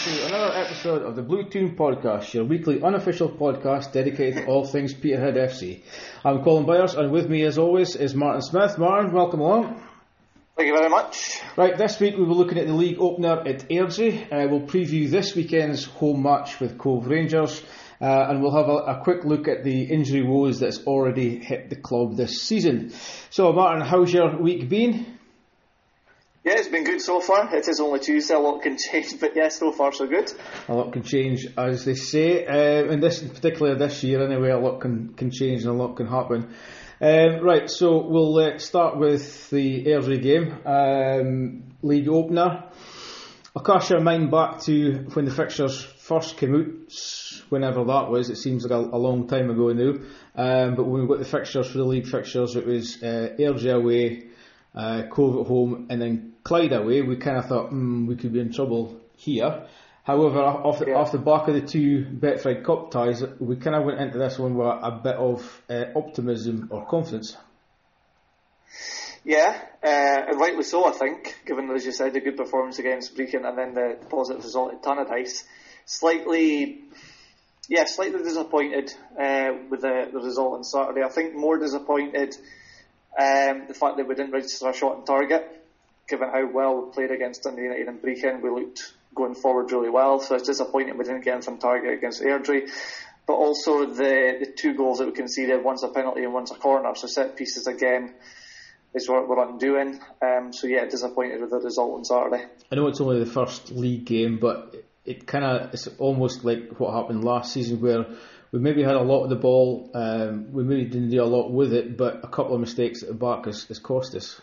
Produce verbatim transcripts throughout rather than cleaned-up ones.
to another episode of the Blue Toon Podcast, your weekly unofficial podcast dedicated to all things Peterhead F C. I'm Colin Byers, and with me as always is Martin Smith. Martin, welcome along. Thank you very much. Right, this week we were looking at the league opener at Airdrie. Uh, we'll preview this weekend's home match with Cove Rangers, uh, and we'll have a, a quick look at the injury woes that's already hit the club this season. So Martin, how's your week been? Yeah, it's been good so far. It is only Tuesday, a lot can change, but yeah, so far so good. A lot can change, as they say, uh, and this, particularly this year anyway, a lot can, can change and a lot can happen. Um, right, so we'll uh, start with the Airdrie game, um, league opener. I'll cast your mind back to when the fixtures first came out, whenever that was. It seems like a, a long time ago now, um, but when we got the fixtures for the league fixtures, it was uh, Airdrie away, uh, Cove at home, and then Clyde away. We kind of thought, hmm, we could be in trouble here. However, off the, yeah. off the back of the two Betfred Cup ties, we kind of went into this one with a bit of uh, optimism or confidence. Yeah, uh, and rightly so, I think, given, as you said, a good performance against Brecon and then the positive result at Tannadice. Slightly, yeah, slightly disappointed uh, with the, the result on Saturday. I think more disappointed um, the fact that we didn't register a shot on target, given how well we played against Dundee United and Brecon. We looked going forward really well, so it's disappointing we didn't get anything on target against Airdrie. But also the, the two goals that we conceded, one's a penalty and one's a corner, so set pieces again is what we're undoing. Um, so yeah, disappointed with the result on Saturday. I know it's only the first league game, but it kind of it's almost like what happened last season, where we maybe had a lot of the ball, um, we maybe didn't do a lot with it, but a couple of mistakes at the back has, has cost us.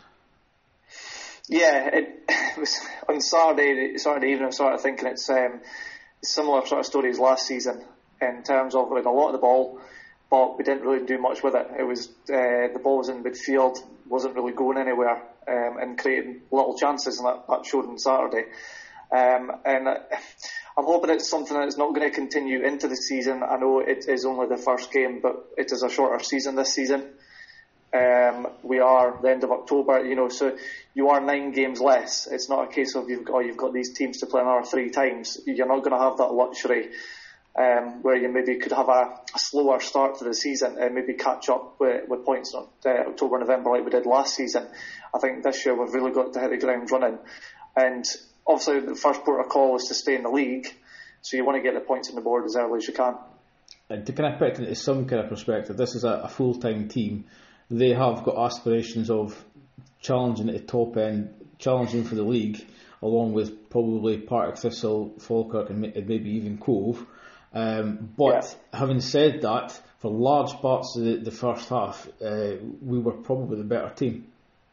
Yeah, it, it was on Saturday, Saturday evening I started thinking it's um, similar sort of story as last season in terms of we had a lot of the ball, but we didn't really do much with it. It was uh, the ball was in midfield, wasn't really going anywhere, um, and creating little chances, and that, that showed on Saturday. Um, and I'm hoping it's something that's not going to continue into the season. I know it is only the first game, but it is a shorter season this season. Um, we are the end of October, you know, so you are nine games less. It's not a case of you've got, oh, you've got these teams to play another three times. You're not going to have that luxury um, where you maybe could have a, a slower start to the season and maybe catch up with, with points in uh, October, November like we did last season. I think this year we've really got to hit the ground running. And obviously the first port of call is to stay in the league, so you want to get the points on the board as early as you can. And to kind of put it into some kind of perspective, this is a, a full-time team. They have got aspirations of challenging at the top end, challenging for the league, along with probably Partick Thistle, Falkirk and maybe even Cove. Um, but yeah. Having said that, for large parts of the, the first half, uh, we were probably the better team.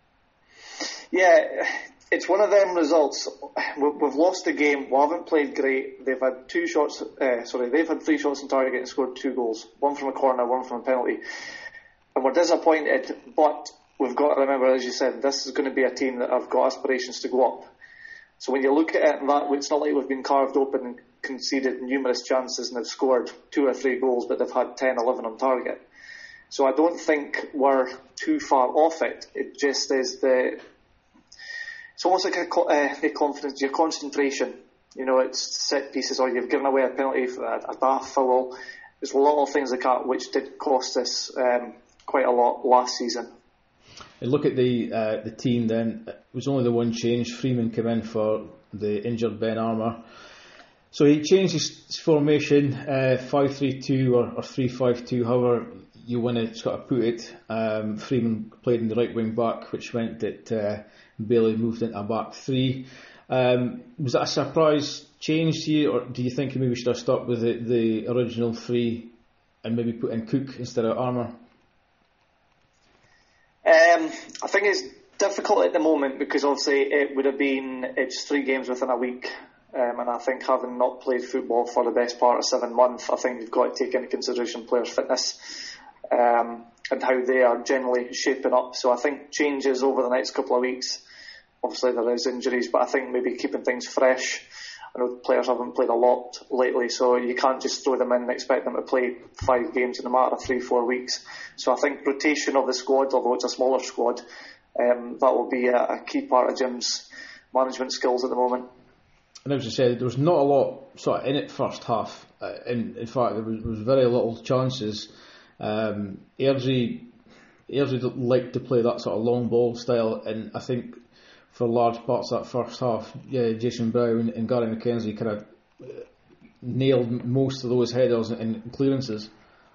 Yeah, it's one of them results. We've lost the game. We haven't played great. They've had two shots. Uh, sorry, they've had three shots on target and scored two goals. One from a corner, one from a penalty. And we're disappointed, but we've got to remember, as you said, this is going to be a team that have got aspirations to go up. So when you look at it, that it's not like we've been carved open and conceded numerous chances and they've scored two or three goals, but they've had ten, eleven on target. So I don't think we're too far off it. It just is the... It's almost like a, uh, a confidence, your concentration. You know, it's set pieces, or you've given away a penalty, for a, a daft foul. There's a lot of things like that which did cost us um, quite a lot last season. And look at the uh, the team then. It was only the one change. Freeman came in for the injured Ben Armour. So he changed his formation, uh, five three two or, or three five two, however you want to sort of put it. Um, Freeman played in the right wing back, which meant that uh, Bailey moved into a back three. Um, was that a surprise change to you, or do you think maybe we should have stuck with the, the original three and maybe put in Cook instead of Armour? Um, I think it's difficult at the moment because obviously it would have been, it's three games within a week, um, and I think having not played football for the best part of seven months, I think you've got to take into consideration players' fitness um, and how they are generally shaping up. So I think changes over the next couple of weeks. Obviously there is injuries, but I think maybe keeping things fresh. I know players haven't played a lot lately, so you can't just throw them in and expect them to play five games in a matter of three, four weeks. So I think rotation of the squad, although it's a smaller squad, um, that will be a, a key part of Jim's management skills at the moment. and as you said, there was not a lot sort of in it first half. Uh, in, in fact, there was, there was very little chances. Um, Airdrie, Airdrie liked to play that sort of long ball style, and I think for large parts of that first half, yeah, Jason Brown and Gary McKenzie kind of nailed most of those headers and clearances.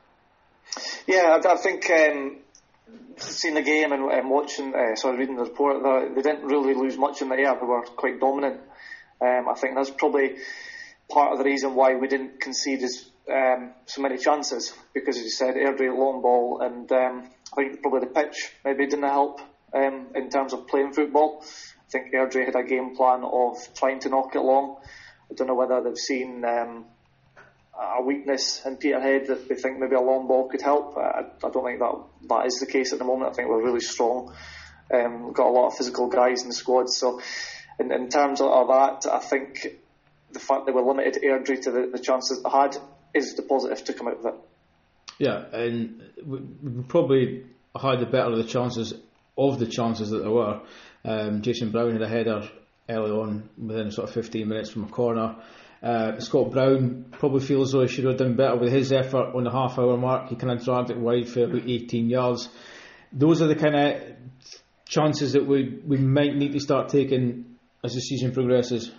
Yeah, I, I think um, seeing the game and, and watching, uh, sorry, reading the report, they, they didn't really lose much in the air. They were quite dominant. Um, I think that's probably part of the reason why we didn't concede as, um, so many chances, because as you said, Airdrie long ball, and um, I think probably the pitch maybe didn't help um, in terms of playing football. I think Airdrie had a game plan of trying to knock it long. I don't know whether they've seen um, a weakness in Peterhead that they think maybe a long ball could help. I, I don't think that that is the case at the moment. I think we're really strong. Um, we've got a lot of physical guys in the squad. So in, in terms of, of that, I think the fact that we limited Airdrie to the, the chances they had is the positive to come out of it. Yeah, and we, we probably had the better of the chances of the chances that there were. Um, Jason Brown had a header early on within sort of fifteen minutes from a corner. Uh, Scott Brown probably feels as though he should have done better with his effort on the half hour mark. He kind of dragged it wide for about eighteen yards. Those are the kind of chances that we, we might need to start taking as the season progresses.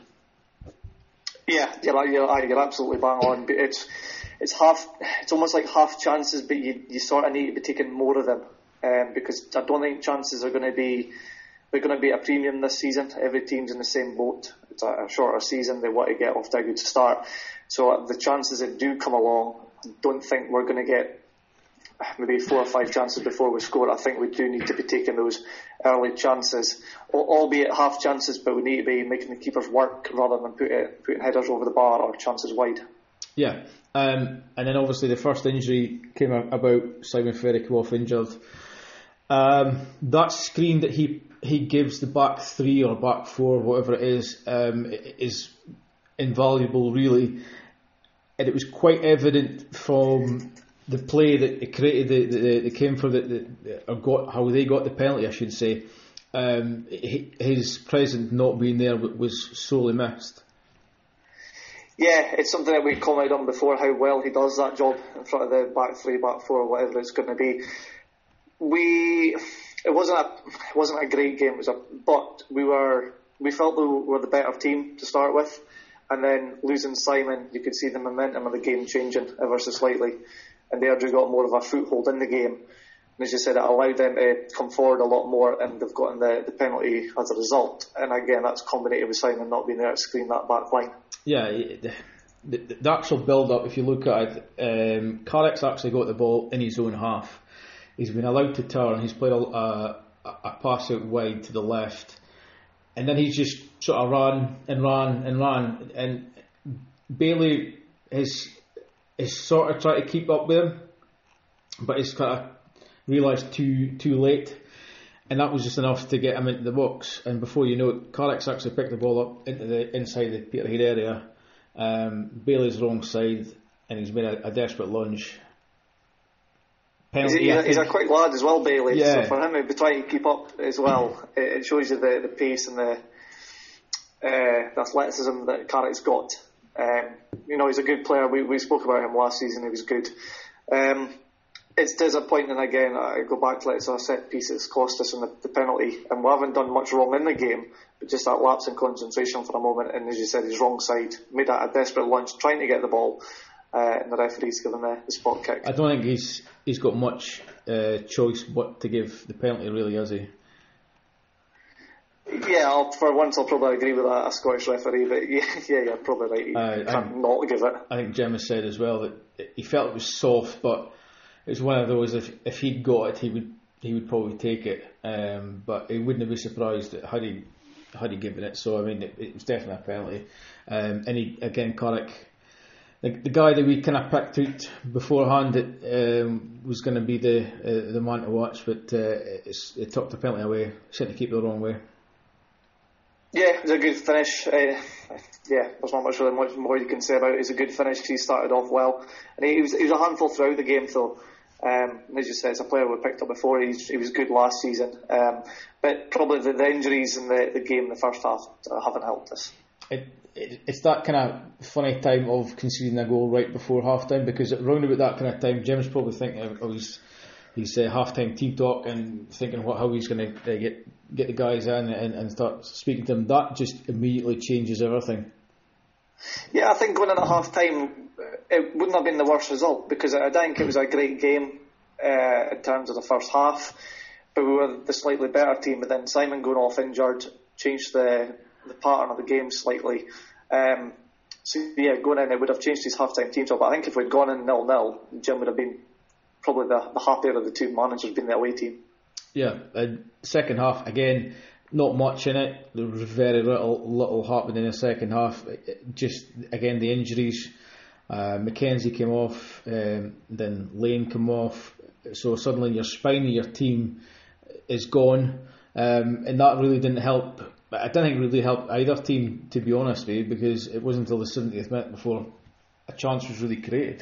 Yeah, you're, you're, you're absolutely bang on. But it's it's half. It's almost like half chances, but you you sort of need to be taking more of them, um, because I don't think chances are going to be they're going to be a premium this season. Every team's in the same boat. It's a, a shorter season. They want to get off to a good start. So the chances that do come along, I don't think we're going to get maybe four or five chances before we score. I think we do need to be taking those early chances, albeit half chances, but we need to be making the keepers work rather than put it, putting headers over the bar or chances wide. Yeah, um, and then obviously the first injury came about, Simon Ferrick off injured. Um, that screen that he he gives the back three or back four, whatever it is, um, is invaluable really, and it was quite evident from the play that it created, the, the, the came for the, the or got how they got the penalty, I should say. Um, his presence not being there was sorely missed. Yeah, it's something that we commented on before, how well he does that job in front of the back three, back four, whatever it's going to be. We, it wasn't a, it wasn't a great game, it was a, but we were, we felt we were the better team to start with, and then losing Simon, you could see the momentum of the game changing ever so slightly, and Airdrie got more of a foothold in the game. And as you said, it allowed them to come forward a lot more, and they've gotten the, the penalty as a result. And again, that's combined with Simon not being there to screen that back line. Yeah, the, the, the actual build-up, if you look at it, um, Carrick's actually got the ball in his own half. He's been allowed to turn. He's played a, a, a pass out wide to the left, and then he's just sort of ran and ran and ran. And Bailey has is sort of tried to keep up with him, but he's kind of realised too too late, and that was just enough to get him into the box. And before you know it, Carrick's actually picked the ball up into the inside the Peterhead area. Um, Bailey's wrong side, and he's made a, a desperate lunge. Penalty, he's, a, he's a quick lad as well, Bailey. Yeah. So for him to be trying to keep up as well, it, it shows you the, the pace and the, uh, the athleticism that Carrick's got. Um, you know, he's a good player. We we spoke about him last season. He was good. Um, it's disappointing again. I go back to it. It's a set piece that's cost us in the, the penalty, and we haven't done much wrong in the game, but just that lapse in concentration for a moment. And as you said, his wrong side made a, a desperate lunge trying to get the ball. Uh, and the referee's given the, the spot kick. I don't think he's he's got much uh, choice what to give the penalty, really, has he? Yeah, I'll, for once I'll probably agree with a, a Scottish referee, but yeah, yeah, you're probably right. He uh, can't I, not give it. I think Jim has said as well that he felt it was soft, but it's one of those. If if he'd got it, he would he would probably take it, um, but he wouldn't have been surprised had he had he given it. So I mean, it, it was definitely a penalty. Um, and he, again, Carrick. The, the guy that we kind of picked out beforehand that um, was going to be the uh, the man to watch, but uh, it's, it took the penalty away. Sent to keep it the wrong way. Yeah, it was a good finish. Uh, yeah, there's not much really much more you can say about it. It was a good finish. He started off well, and he, he was he was a handful throughout the game. Though, um, as you said, it's a player we picked up before. He's, he was good last season, um, but probably the, the injuries in the, the game in the first half haven't helped us. It, it, it's that kind of funny time of conceding a goal right before half time, because around about that kind of time, Jim's probably thinking of his, his uh, half time team talk and thinking what how he's going to uh, get get the guys in and, and start speaking to them. That just immediately changes everything. Yeah, I think going in at half time, it wouldn't have been the worst result, because I think it was a great game uh, in terms of the first half, but we were the slightly better team. But then Simon going off injured changed the the pattern of the game slightly. Um, so yeah, going in, it would have changed his half-time team talk. But I think if we'd gone in nil-nil, Jim would have been probably the, the happier of the two managers being the away team. Yeah, and second half, again, not much in it. There was very little little happened in the second half. Just, again, the injuries. Uh, Mackenzie came off, um, then Lane came off. So suddenly your spine of your team is gone. Um, and that really didn't help. I don't think it really helped either team, to be honest with you, because it wasn't until the seventieth minute before a chance was really created.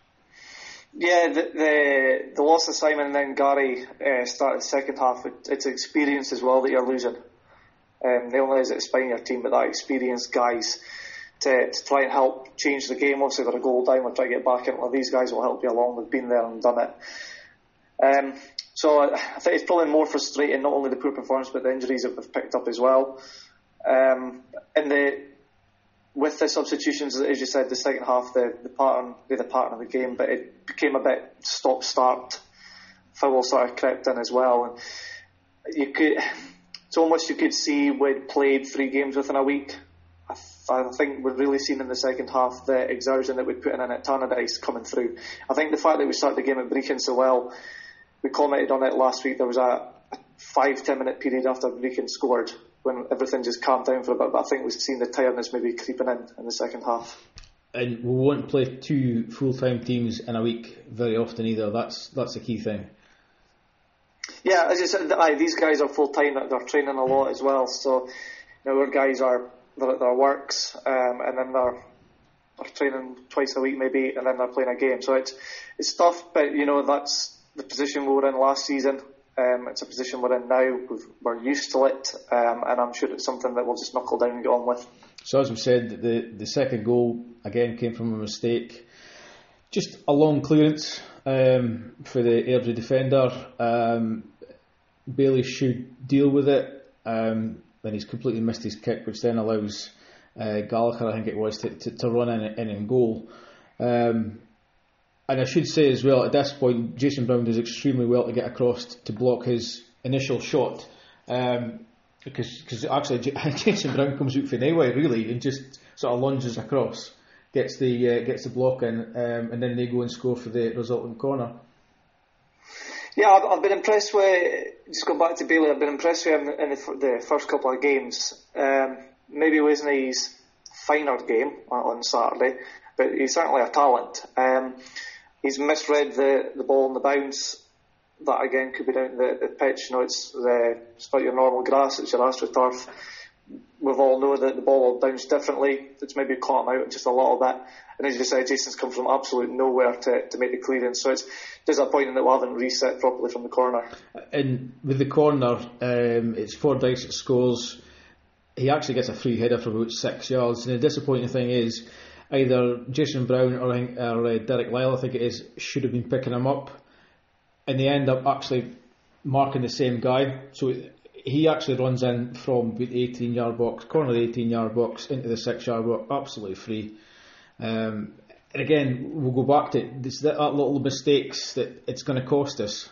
Yeah, the the, the loss of Simon and then Gary uh, started the second half. It, it's experience as well that you're losing. Um, not only is it spine your team, but that experienced guys to, to try and help change the game. Obviously, they're a goal down, we'll try to get back in. Well, these guys will help you along. They've been there and done it. Um, so I think it's probably more frustrating, not only the poor performance, but the injuries that we've picked up as well. Um, and the with the substitutions, as you said, the second half, the, the pattern, the pattern of the game, but it became a bit stop-start. Foul sort of crept in as well, and you could, it's almost you could see we'd played three games within a week. I, th- I think we've really seen in the second half the exertion that we'd put in at Tannadice coming through. I think the fact that we started the game at Brechin so well, we commented on it last week. There was a, a five ten minute period after Brechin scored when everything just calmed down for a bit, but I think we've seen the tiredness maybe creeping in in the second half. And we won't play two full-time teams in a week very often either. That's that's the key thing. Yeah, as you said, aye, these guys are full-time, they're training a lot as well, so you know, our guys are, they're at their works, um, and then they're, they're training twice a week maybe, and then they're playing a game, so it's, it's tough, but you know, that's the position we were in last season. Um, it's a position we're in now. We've, we're used to it, um, and I'm sure it's something that we'll just knuckle down and get on with. So as we said, the the second goal again came from a mistake, just a long clearance um, for the Airdrie defender. Um, Bailey should deal with it, um, and he's completely missed his kick, which then allows uh, Gallagher, I think it was, to, to, to run in, in and goal. Um, And I should say as well, at this point, Jason Brown does extremely well to get across to block his initial shot. Um, because cause actually, Jason Brown comes out from anywhere really and just sort of lunges across, gets the uh, gets the block in, um, and then they go and score for the resulting corner. Yeah, I've, I've been impressed with, just going back to Bailey, I've been impressed with him in the, the first couple of games. Um, maybe it wasn't his finer game on Saturday, but he's certainly a talent. Um, He's misread the, the ball and the bounce. That again could be down to the, the pitch. You know, it's the, it's not your normal grass, it's your AstroTurf. We've all know that the ball will bounce differently. It's maybe caught him out just a little bit. And as you said, Jason's come from absolute nowhere to, to make the clearance. So it's disappointing that we haven't reset properly from the corner. And with the corner, um, it's Fordyce that scores. He actually gets a free header from about six yards. And the disappointing thing is, either Jason Brown or, or uh, Derek Lyle, I think it is, should have been picking him up, and they end up actually marking the same guy. So he actually runs in from the eighteen yard box, corner of the eighteen yard box, into the six yard box, absolutely free. Um, and again, we'll go back to this, that little mistakes that it's going to cost us.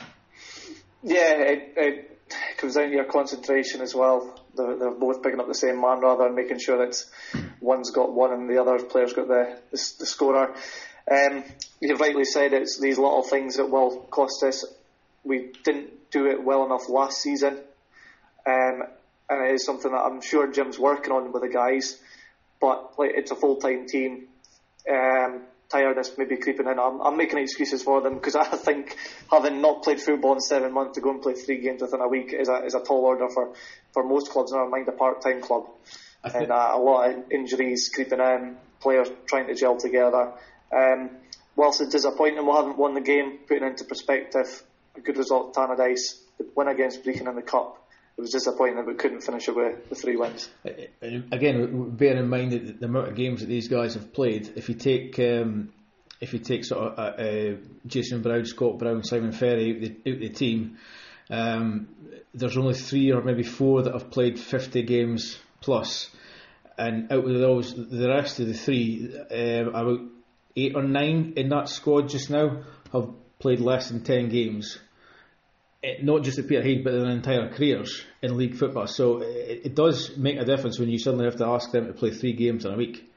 Yeah, it, it comes down to your concentration as well. They're, they're both picking up the same man rather than making sure that one's got one and the other player's got the, the, the scorer. Um, you've rightly said it's these little things that will cost us. We didn't do it well enough last season, um, and it is something that I'm sure Jim's working on with the guys, but like, it's a full-time team. Um, tiredness maybe creeping in. I'm, I'm making excuses for them because I think having not played football in seven months to go and play three games within a week is a is a tall order for, for most clubs, never mind a part-time club. And uh, a lot of injuries creeping in, players trying to gel together. Um, whilst it's disappointing we haven't won the game, putting into perspective, a good result at Tannadice, the win against Brechin in the Cup, it was disappointing that we couldn't finish it with the three wins. Again, bear in mind that the amount of games that these guys have played. If you take um, if you take sort of uh, uh, Jason Brown, Scott Brown, Simon Ferry out the, out the team, um, there's only three or maybe four that have played fifty games plus, and out of those, the rest of the three, uh, about eight or nine in that squad just now have played less than ten games. It, not just at Peterhead, but in their entire careers in league football. So it, it does make a difference when you suddenly have to ask them to play three games in a week.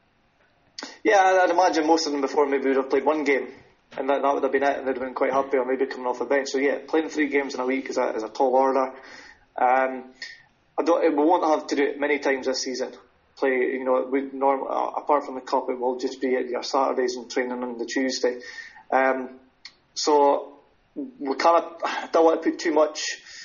Yeah, I'd imagine most of them before maybe would have played one game, and that, that would have been it, and they'd have been quite happy, or maybe coming off the bench. So yeah, playing three games in a week is a, is a tall order. Um, I don't. We won't have to do it many times this season. Play, you know, we norm, apart from the cup, it will just be your Saturdays and training on the Tuesday. Um, so we kind of don't want to put too much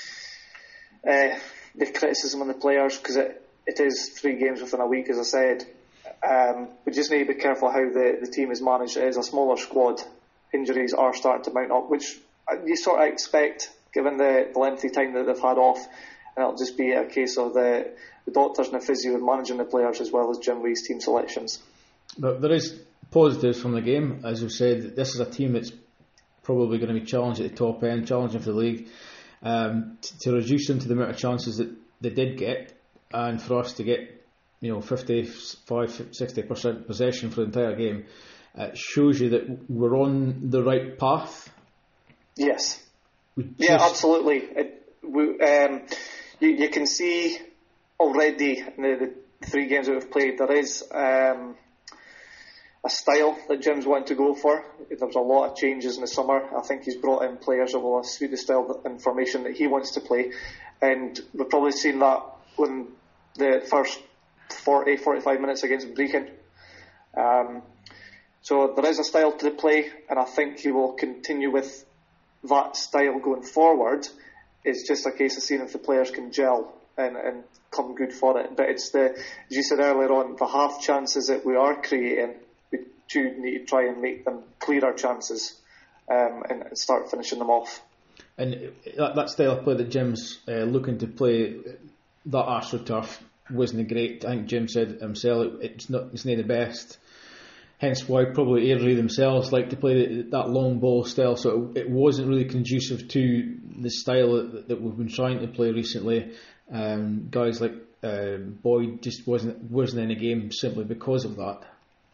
uh, the criticism on the players, because it, it is three games within a week, as I said. Um, we just need to be careful how the, the team is managed. It is a smaller squad. Injuries are starting to mount up, which you sort of expect given the, the lengthy time that they've had off, and it'll just be a case of the, the doctors and the physio managing the players as well as Jim Wee's team selections. But there is positives from the game. As we've said, this is a team that's probably going to be challenged at the top end, challenging for the league. Um, t- to reduce them to the amount of chances that they did get, and for us to get, you know, fifty-five, sixty percent possession for the entire game, uh, shows you that we're on the right path. Yes. Yeah, absolutely. It, we, um, you, you can see already in the, the three games that we've played, there is um, a style that Jim's wanting to go for. There was a lot of changes in the summer. I think he's brought in players that will suit the style and formation that he wants to play, and we've probably seen that when the first forty, forty-five minutes against Brechin. Um, so there is a style to the play, and I think he will continue with that style going forward. It's just a case of seeing if the players can gel and, and come good for it. But it's the, as you said earlier on, the half chances that we are creating, we do need to try and make them clearer chances um, and start finishing them off. And that, that style of play that Jim's uh, looking to play, that AstroTurf wasn't great. I think Jim said himself it's not it's not the best. Hence why probably Airdrie themselves like to play that long ball style. So it wasn't really conducive to the style that, that we've been trying to play recently. Um, guys like uh, Boyd just wasn't wasn't in the game simply because of that.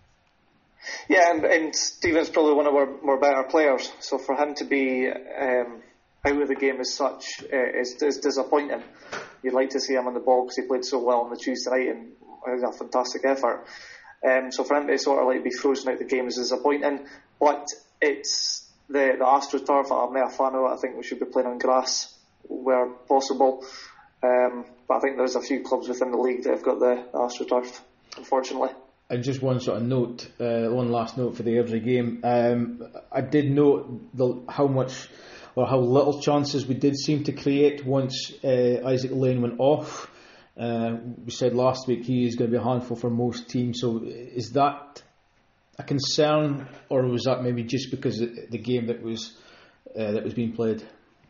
Yeah, and, and Stephen's probably one of our more better players. So for him to be um, out of the game as such uh, is, is disappointing. You'd like to see him on the ball because he played so well on the Tuesday night and had a fantastic effort. Um, so for him to sort of like be frozen out of the game is disappointing. But it's the, the AstroTurf I'm not a fan of. I think we should be playing on grass where possible. Um, but I think there's a few clubs within the league that have got the, the AstroTurf, unfortunately. And just one sort of note, uh, one last note for the Airdrie game. Um, I did note the, how much or how little chances we did seem to create once uh, Isaac Lane went off. Uh, we said last week he is going to be a handful for most teams. So is that a concern, or was that maybe just because of the game that was uh, that was being played?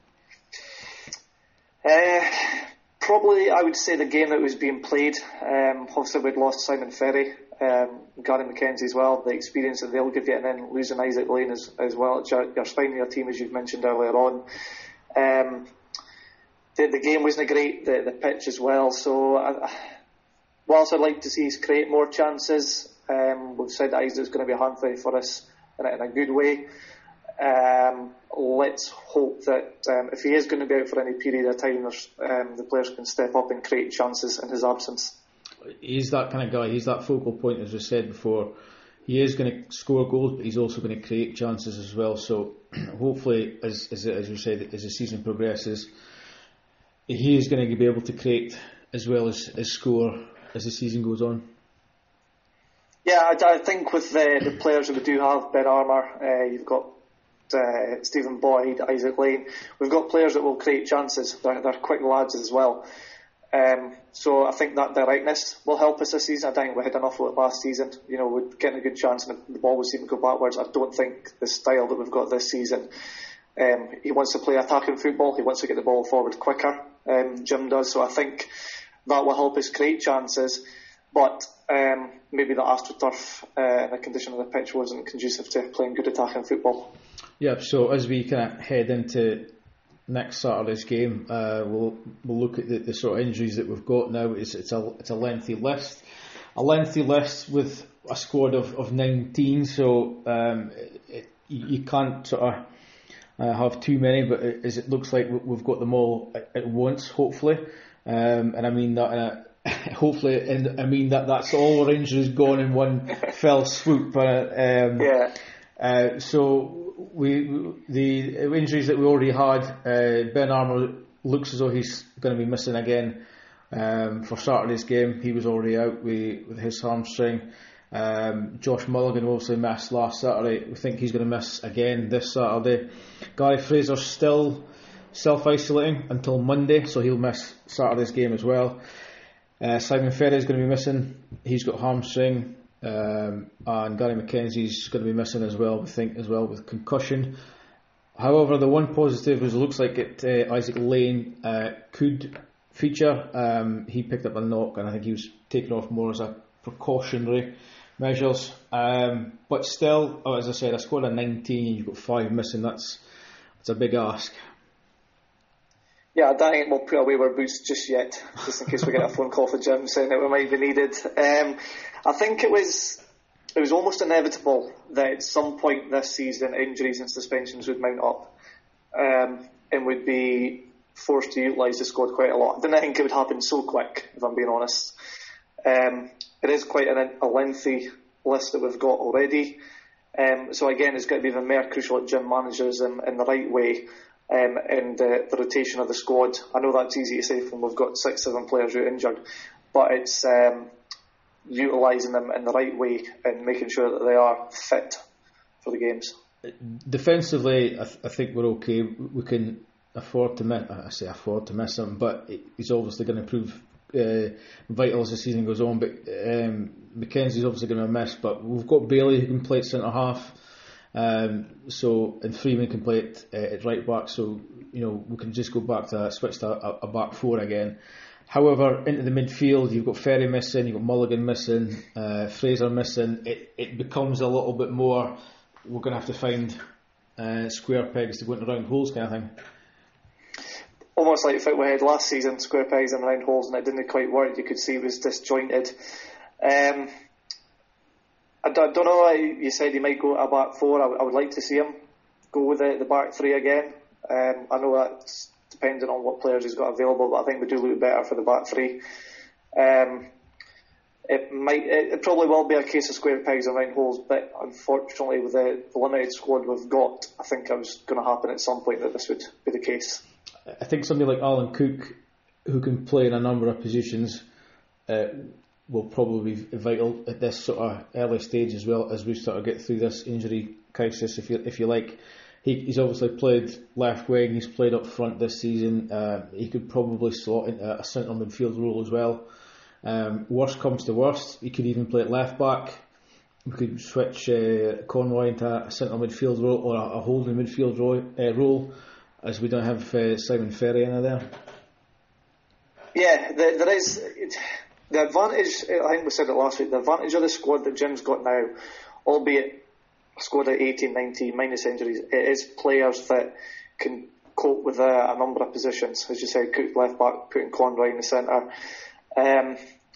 Uh, probably, I would say the game that was being played. Um, obviously, we'd lost Simon Ferry, um, Gary McKenzie as well. The experience that they'll give you, and then losing Isaac Lane as, as well. It's your, your spine of your team, as you've mentioned earlier on. Um, the, the game wasn't great, the, the pitch as well. So, I, whilst I'd like to see us create more chances, um, we've said that Isaac's going to be a handful for us in a, in a good way. Um, let's hope that um, if he is going to be out for any period of time, um, the players can step up and create chances in his absence. He's that kind of guy. He's that focal point, as we said before. He is going to score goals, but he's also going to create chances as well. So hopefully, as as, as you said, as the season progresses, he is going to be able to create as well as, as score as the season goes on. Yeah, I, I think with the, the players that we do have, Ben Armour, uh, you've got Uh, Stephen Boyd, Isaac Lane. We've got players that will create chances. They're, they're quick lads as well. Um, so I think that directness will help us this season. I think we had enough of it last season. You know, we're getting a good chance and the ball would seem to go backwards. I don't think the style that we've got this season, um, he wants to play attacking football. He wants to get the ball forward quicker. um, Jim does. So I think that will help us create chances. But um, maybe the AstroTurf uh, and the condition of the pitch wasn't conducive to playing good attacking football. Yeah, so as we kind of head into next Saturday's game, uh, we'll we'll look at the, the sort of injuries that we've got now. It's it's a it's a lengthy list, a lengthy list with a squad of, of nineteen. So um, it, you can't sort of uh, have too many, but as it looks like we've got them all at, at once, hopefully. Um, and I mean that in a hopefully, and I mean that that's all our injuries gone in one fell swoop. Uh, um, yeah. Uh, so we the injuries that we already had. Uh, Ben Armour looks as though he's going to be missing again um, for Saturday's game. He was already out with, with his hamstring. Um, Josh Mulligan obviously missed last Saturday. We think he's going to miss again this Saturday. Gary Fraser's still self-isolating until Monday, so he'll miss Saturday's game as well. Uh, Simon Ferry is going to be missing. He's got hamstring, um, and Gary McKenzie's going to be missing as well. We think as well with concussion. However, the one positive is it looks like it, uh, Isaac Lane uh, could feature. Um, he picked up a knock, and I think he was taken off more as a precautionary measures. Um, but still, oh, as I said, a squad of nineteen. You've got five missing. That's that's a big ask. Yeah, I don't think we'll put away our boots just yet, just in case we get a phone call for Jim saying that we might be needed. Um, I think it was it was almost inevitable that at some point this season injuries and suspensions would mount up um, and would be forced to utilise the squad quite a lot. I didn't think it would happen so quick, if I'm being honest. Um, it is quite an, a lengthy list that we've got already. Um, so again, it's got to be even more crucial that Jim manages in, in the right way. Um, and the, the rotation of the squad. I know that's easy to say when we've got six, seven players who are injured, but it's um, utilising them in the right way and making sure that they are fit for the games. Defensively, I, th- I think we're okay. We can afford to miss. I say afford to miss him, but he's obviously going to prove uh, vital as the season goes on. But um, McKenzie's obviously going to miss. But we've got Bailey who can play at centre half. Um, so and Freeman can play it uh, at right back, so you know we can just go back to switch to a, a back four again. However, into the midfield, you've got Ferry missing, you've got Mulligan missing, uh, Fraser missing. It it becomes a little bit more. We're going to have to find uh, square pegs to go into round holes, kind of thing. Almost like Fit we had last season, square pegs and round holes, and it didn't quite work. You could see it was disjointed. Um, I don't know, you said he might go to a back four. I would like to see him go with the, the back three again. Um, I know that's depending on what players he's got available, but I think we do look better for the back three. Um, it might, it probably will be a case of square pegs and round holes, but unfortunately with the, the limited squad we've got, I think it was going to happen at some point that this would be the case. I think somebody like Alan Cook, who can play in a number of positions, uh, will probably be vital at this sort of early stage as well as we sort of get through this injury crisis, if you if you like. He, he's obviously played left wing, he's played up front this season. Uh, he could probably slot into a centre midfield role as well. Um, worst comes to worst, he could even play at left back. We could switch uh, Conroy into a centre midfield role or a, a holding midfield role, uh, role as we don't have uh, Simon Ferry in there. Yeah, there, there is. It, The advantage, I think we said it last week, the advantage of the squad that Jim's got now, albeit a squad of eighteen, nineteen, minus injuries, it is players that can cope with a, a number of positions. As you said, Cook left back, putting Conroy in the centre. Um,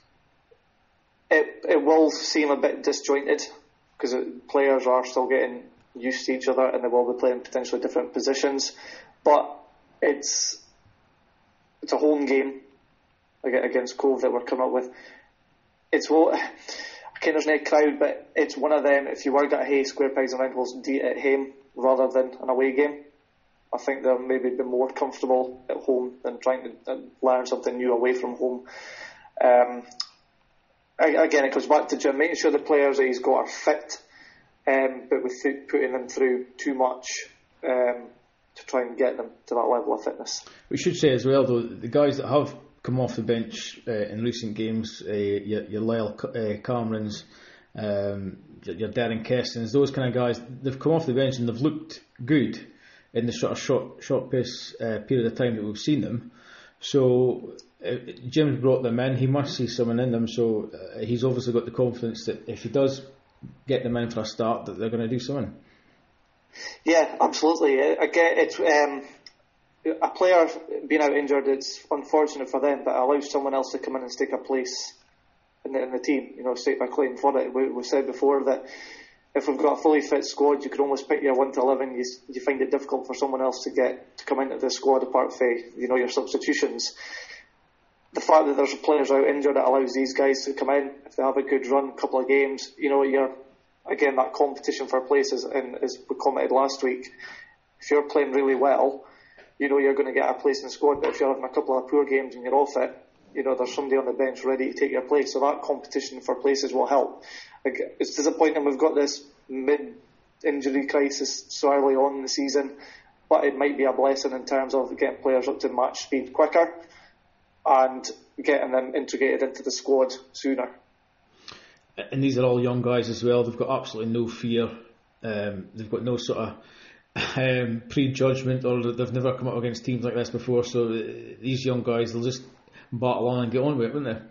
it, it will seem a bit disjointed because players are still getting used to each other and they will be playing potentially different positions. But it's it's a home game against Cove that we're coming up with. It's what I can't there's no crowd, but it's one of them. If you were going to hay square pegs and round holes, do it at home rather than an away game. I think they'll maybe be more comfortable at home than trying to learn something new away from home. Um, again, it comes back to Jim making sure the players that he's got are fit, um, but with putting them through too much um, to try and get them to that level of fitness. We should say as well, though, the guys that have come off the bench uh, in recent games, uh, your, your Lyle uh, Camerons, um, your, your Darren Kestons, those kind of guys, they've come off the bench and they've looked good in the sort of short, short pace uh, period of time that we've seen them. So uh, Jim's brought them in. He must see something in them. So uh, he's obviously got the confidence that if he does get them in for a start, that they're going to do something. Yeah, absolutely. I get it. Um, a player being out injured, it's unfortunate for them, but it allows someone else to come in and take a place in the, in the team. You know, state my claim for it. We, we've said before that if we've got a fully fit squad, you can almost pick your one to eleven. You, you find it difficult for someone else to get to come into the squad apart from, you know, your substitutions. The fact that there's players out injured, it allows these guys to come in. If they have a good run, couple of games, you know, you're again that competition for places. And as we commented last week, if you're playing really well, you know you're going to get a place in the squad. But if you're having a couple of poor games and you're off it, you know there's somebody on the bench ready to take your place. So that competition for places will help. Like, it's disappointing we've got this mid-injury crisis so early on in the season, but it might be a blessing in terms of getting players up to match speed quicker and getting them integrated into the squad sooner. And these are all young guys as well. They've got absolutely no fear. Um, they've got no sort of um, prejudgment, or they've never come up against teams like this before. So these young guys, they'll just battle on and get on with it, won't they?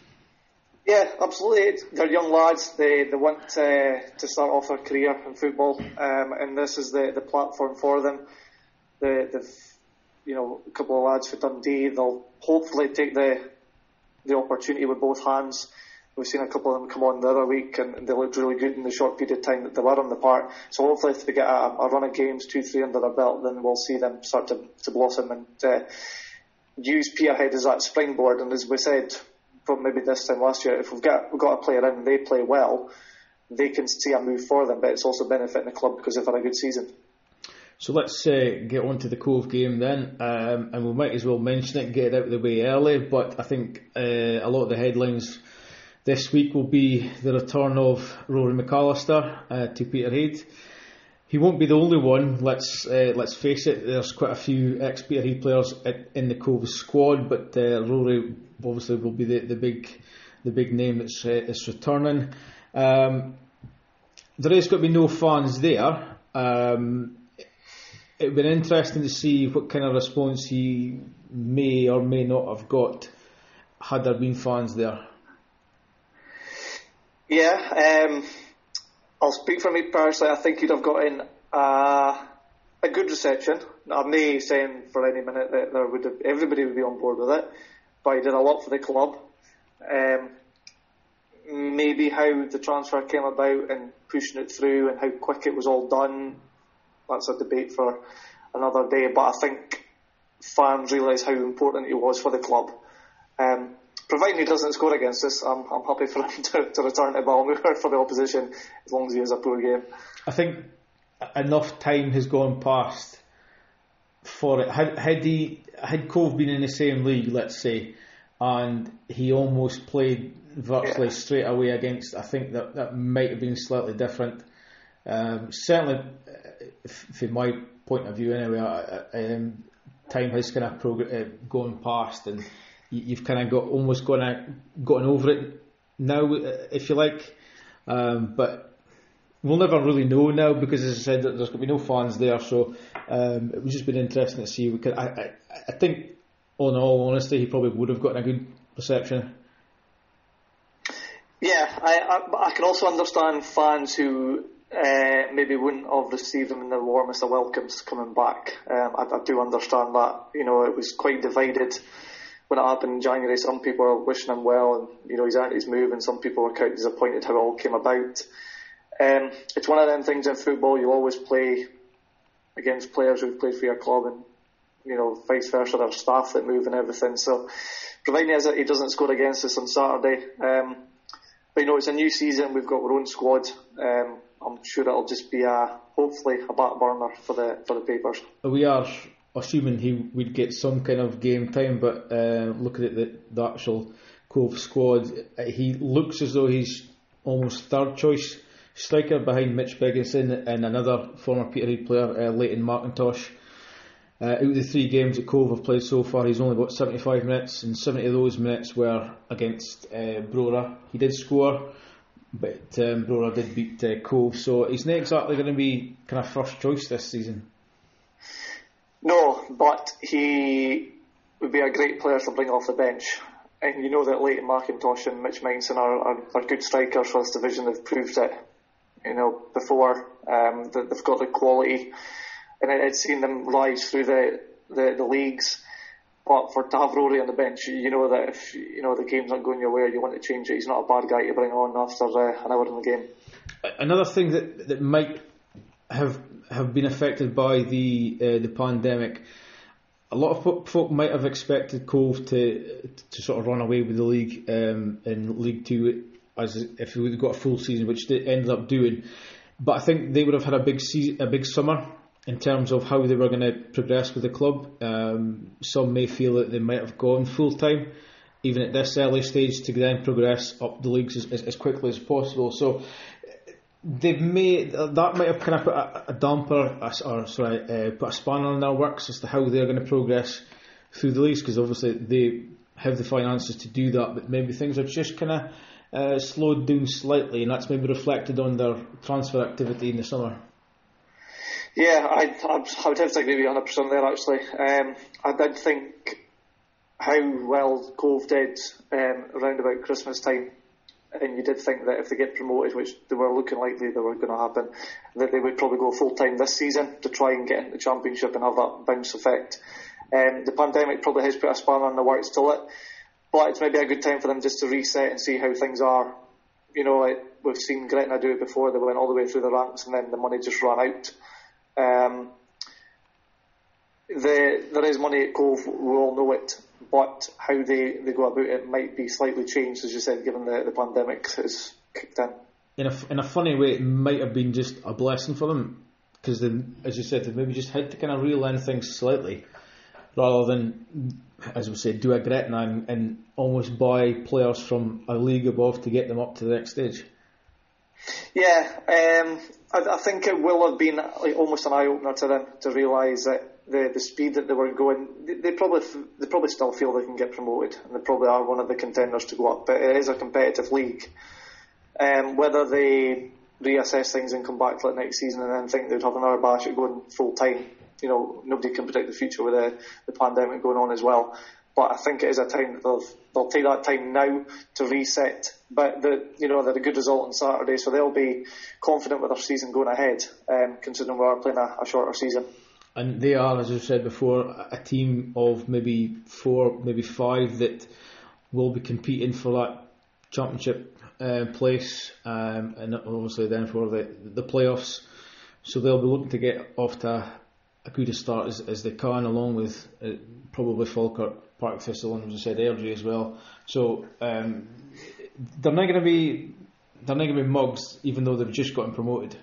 Yeah, absolutely. They're young lads. They they want to, to start off their career in football, um, and this is the, the platform for them. The the you know a couple of lads for Dundee. They'll hopefully take the the opportunity with both hands. We've seen a couple of them come on the other week, and they looked really good in the short period of time that they were on the park. So hopefully, if they get a, a run of games, two, three under their belt, then we'll see them start to, to blossom and uh, use Peterhead as that springboard. And as we said, from maybe this time last year, if we've got we've got a player in and they play well, they can see a move for them. But it's also benefiting the club because they've had a good season. So let's uh, get on to the Cove game then, um, and we might as well mention it and get it out of the way early. But I think uh, a lot of the headlines this week will be the return of Rory McAllister uh, to Peterhead. He won't be the only one. Let's uh, let's face it. There's quite a few ex-Peterhead players in the Cove squad, but uh, Rory obviously will be the, the big the big name that's uh, is returning. Um, there is going to be no fans there. Um, it would be interesting to see what kind of response he may or may not have got had there been fans there. Yeah, um, I'll speak for me personally. I think he'd have got in uh, a good reception. I'm not saying for any minute that there would have, everybody would be on board with it, but he did a lot for the club. Um, maybe how the transfer came about and pushing it through and how quick it was all done, that's a debate for another day. But I think fans realise how important he was for the club. Um, Providing he doesn't score against us, I'm, I'm happy for him to, to return to Balmoor for the opposition, as long as he has a poor game. I think enough time has gone past for it. Had, had he had Cove been in the same league, let's say, and he almost played virtually yeah. straight away against, I think that, that might have been slightly different. Um, certainly, from my point of view anyway, um, time has kind of prog- uh, gone past, and you've kind of got almost gone gotten over it now, if you like. Um, but we'll never really know now because, as I said, there's going to be no fans there. So um, it would just been interesting to see. We could, I, I, I think, in all honesty, he probably would have gotten a good reception. Yeah, I, I, I can also understand fans who uh, maybe wouldn't have received him in the warmest of welcomes coming back. Um, I, I do understand that. You know, it was quite divided when it happened in January. Some people were wishing him well, and you know he's earned his move, and some people were quite disappointed how it all came about. Um, it's one of them things in football. You always play against players who've played for your club, and you know vice versa. There's staff that move and everything. So, providing he doesn't score against us on Saturday, um, but you know it's a new season. We've got our own squad. Um, I'm sure it'll just be a hopefully a back burner for the for the papers. We are assuming he would get some kind of game time, but uh, looking at the, the actual Cove squad, he looks as though he's almost third choice striker behind Mitch Bigginson and another former Peterhead player, uh, Leighton McIntosh. Uh, out of the three games that Cove have played so far, he's only got seventy-five minutes, and seventy of those minutes were against uh, Brora. He did score, but um, Brora did beat uh, Cove, so he's not exactly going to be kind of first choice this season. No, but he would be a great player to bring off the bench. And you know that Leighton McIntosh and Mitch Meinson are, are, are good strikers for this division. They've proved it, you know, before. Um, that they've got the quality, and I'd seen them rise through the, the, the leagues. But for to have Rory on the bench, you know that if you know the game's not going your way, you want to change it. He's not a bad guy to bring on after uh, an hour in the game. Another thing that that might have have been affected by the uh, the pandemic. A lot of folk might have expected Cove to to sort of run away with the league um, in League Two as if we got a full season, which they ended up doing. But I think they would have had a big season, a big summer in terms of how they were going to progress with the club. Um, some may feel that they might have gone full time, even at this early stage, to then progress up the leagues as, as, as quickly as possible. So they've made that might have kind of put a, a damper, or sorry, uh, put a spanner in their works as to how they're going to progress through the leagues, because obviously they have the finances to do that, but maybe things are just kind of uh, slowed down slightly, and that's maybe reflected on their transfer activity in the summer. Yeah, I, I would have to agree with you one hundred percent there, actually. Um, I did think how well Cove did um, around about Christmas time, and you did think that if they get promoted, which they were looking likely they were going to happen, that they would probably go full time this season to try and get into the Championship and have that bounce effect. Um, the pandemic probably has put a spanner in the works to it, but it's maybe a good time for them just to reset and see how things are. You know, like we've seen Gretna do it before. They went all the way through the ranks and then the money just ran out. Um, the, there is money at Cove, we all know it, but how they, they go about it might be slightly changed, as you said, given the, the pandemic has kicked in. In a, in a funny way, it might have been just a blessing for them, because as you said, they maybe just had to kind of reel in things slightly, rather than, as we said, do a Gretna and, and almost buy players from a league above to get them up to the next stage. Yeah, um, I, I think it will have been like almost an eye opener to them to realise that the the speed that they were going, they, they probably they probably still feel they can get promoted, and they probably are one of the contenders to go up. But it is a competitive league. Um, whether they reassess things and come back to it next season and then think they'd have another bash at going full time, you know, nobody can predict the future with the, the pandemic going on as well. But I think it is a time that they'll, they'll take that time now to reset. But the, you know, they're a good result on Saturday, so they'll be confident with their season going ahead, um, considering we are playing a, a shorter season. And they are, as I said before, a team of maybe four, maybe five that will be competing for that championship uh, place, um, and obviously then for the the playoffs. So they'll be looking to get off to a, a good a start as, as they can, along with uh, probably Falkirk, Park Thistle, and as I said, Airdrie as well. So um, they're not going to be they're not going to be mugs, even though they've just gotten promoted.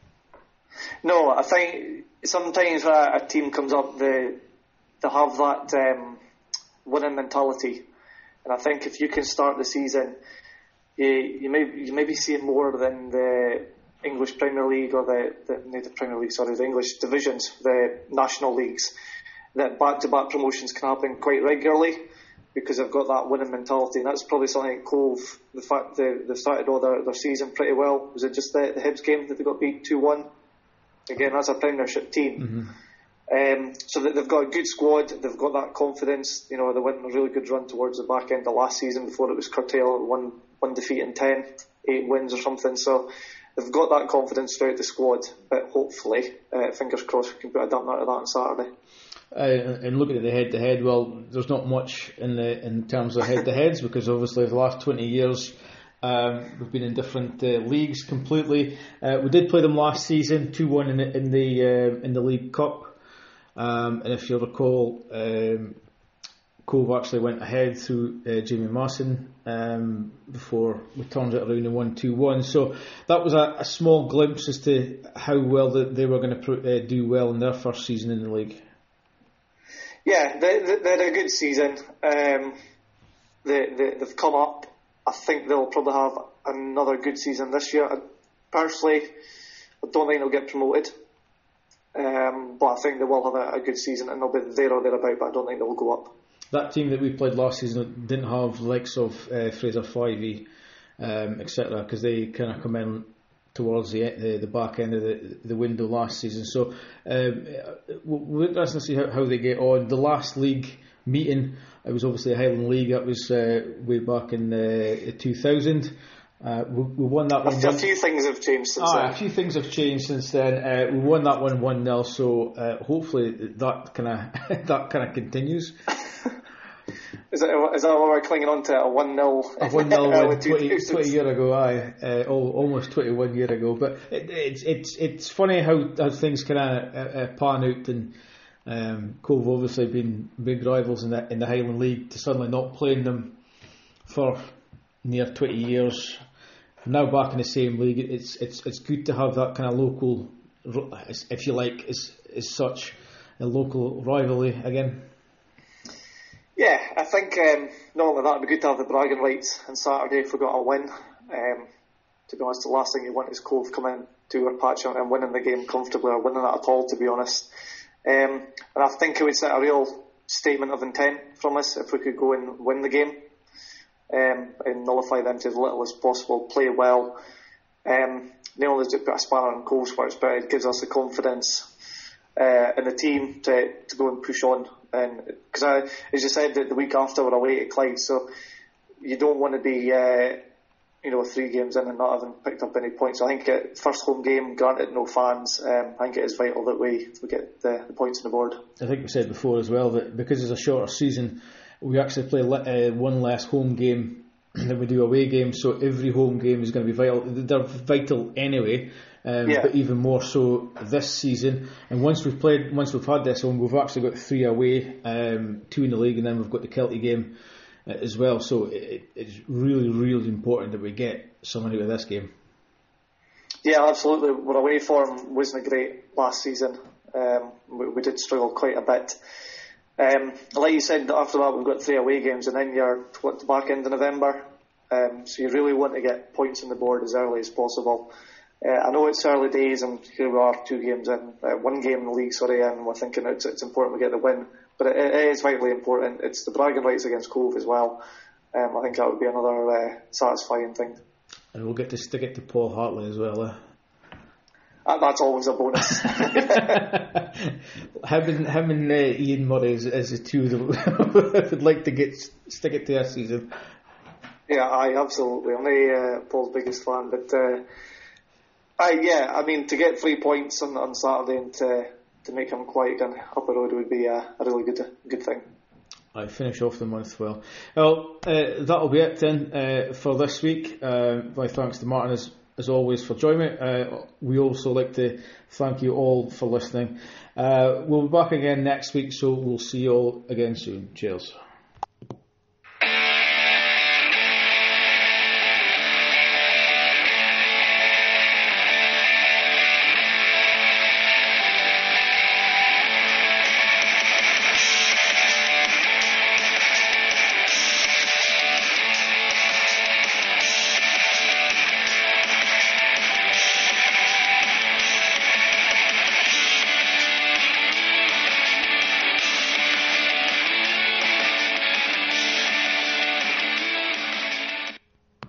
No, I think sometimes when a, a team comes up, they they have that um, winning mentality, and I think if you can start the season, you you may you maybe see it more than the English Premier League or the, the not the Premier League, sorry, the English divisions, the national leagues, that back-to-back promotions can happen quite regularly because they've got that winning mentality, and that's probably something at Cove. The fact they they've started all their, their season pretty well. Was it just the, the Hibs game that they got beat two one? Again, that's a Premiership team. Mm-hmm. Um, so that they've got a good squad, they've got that confidence. You know, they went on a really good run towards the back end of last season before it was curtailed, one one defeat in ten, eight wins or something. So they've got that confidence throughout the squad, but hopefully, uh, fingers crossed, we can put a damper to that on Saturday. Uh, and looking at the head-to-head, well, there's not much in the in terms of head-to-heads because obviously the last twenty years um, we've been in different uh, leagues completely. Uh, we did play them last season, two one in the in the, uh, in the League Cup, um, and if you recall, um, Cove actually went ahead through uh, Jamie Masson um, before we turned it around and won two one. So that was a, a small glimpse as to how well the, they were going to pr- uh, do well in their first season in the league. Yeah, they, they, they had a good season. Um, they, they, they've come up. I think they'll probably have another good season this year. I, personally, I don't think they'll get promoted. Um, but I think they will have a, a good season and they'll be there or thereabout, but I don't think they'll go up. That team that we played last season didn't have the likes of uh, Fraser Fivey, um, et cetera, because they kind of come in towards the, the the back end of the the window last season. So um, we're interested to see how, how they get on. The last league meeting. It was obviously a Highland League. That was uh, way back in uh, two thousand. Uh, we, we won that one. A, a few things have changed since ah, then. A few things have changed since then. Uh, we won that one one nil. So uh, hopefully that kind of that kind of continues. Is that, is that what we're clinging on to? A one nil A one nil win twenty, twenty year ago, aye. Uh, almost twenty-one year ago. But it, it's it's it's funny how, how things kind of uh, uh, pan out. And um, Cove obviously been big rivals in the, in the Highland League, to suddenly not playing them for near twenty years. Now back in the same league, it's it's it's good to have that kind of local, if you like, is is such a local rivalry again. Yeah, I think um, not only that, it'd be good to have the bragging rights on Saturday if we got a win. Um, to be honest, the last thing you want is Cove coming to our patch and winning the game comfortably, or winning it at all, to be honest. Um, and I think it would set a real statement of intent from us if we could go and win the game. Um, and nullify them to as little as possible, play well. Um, not only does it put a spanner in Cove's works, but it gives us the confidence uh, in the team to, to go and push on. And because I, as you said, the week after we're away at Clyde, so you don't want to be, uh, you know, three games in and not having picked up any points. So I think uh, first home game, granted no fans, um, I think it is vital that we we get the, the points on the board. I think we said before as well that because it's a shorter season, we actually play uh, one less home game than we do away games, so every home game is going to be vital. They're vital anyway, um, yeah. but even more so this season. And once we've played, once we've had this home, we've actually got three away, um, two in the league, and then we've got the Kelty game uh, as well. So it, it's really, really important that we get something out of this game. Yeah, absolutely. Our away form wasn't great last season. Um, we, we did struggle quite a bit. Um, like you said, after that we've got three away games, and then you're what, the back end of November. Um, so you really want to get points on the board as early as possible. Uh, I know it's early days, and here we are, two games in, uh, one game in the league, sorry, and we're thinking it's, it's important we get the win. But it, it is vitally important. It's the bragging rights against Cove as well. Um, I think that would be another uh, satisfying thing. And we'll get to stick it to Paul Hartley as well. Eh? That's always a bonus. him and, him and uh, Ian Murray is, is the two that would like to get stick it to this season. Yeah, I absolutely. I'm uh, Paul's biggest fan, but uh, I yeah, I mean to get three points on, on Saturday and to to make him quiet again up the road would be a, a really good good thing. I finish off the month well. Well, uh, that'll be it then uh, for this week. Uh, my thanks to Martin as. As always for joining me. Uh, we also like to thank you all for listening. Uh, we'll be back again next week, so we'll see you all again soon. Cheers.